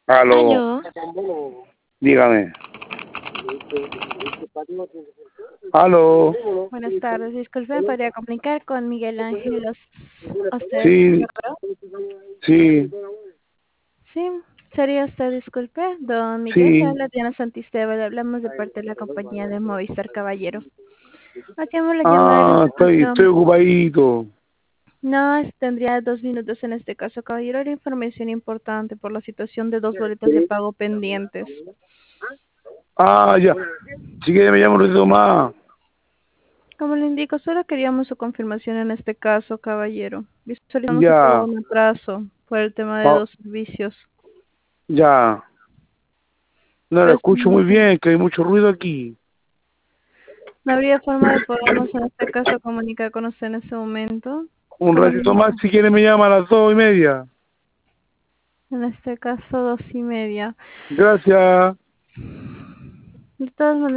Aló, Aló, dígame. Aló, buenas tardes. Disculpe, ¿me podría comunicar con Miguel Ángel Oster sí, Guerrero? sí, Sí, sería usted, disculpe. Don Miguel, le sí. habla Diana Santisteba. Le hablamos de parte de la compañía de Movistar Caballero. Hacemos la llamada de la Estoy información. ocupadito. No, tendría 2 minutos en este caso, caballero. Era información importante por la situación de dos boletos de pago pendientes. Ya. Si quiere me llamo un ratito más. Como le indico, solo queríamos su confirmación en este caso, caballero. Visualizamos que tuvo Ya, un atraso por el tema de ah, dos servicios. ya. No lo escucho muy Presuntamente. bien, que hay mucho ruido aquí. No habría forma de podernos en este caso comunicar con usted en ese momento. Un Como le ratito más, indico, si quiere me llama a las 2:30. en este caso 2:30. Gracias. De todas maneras,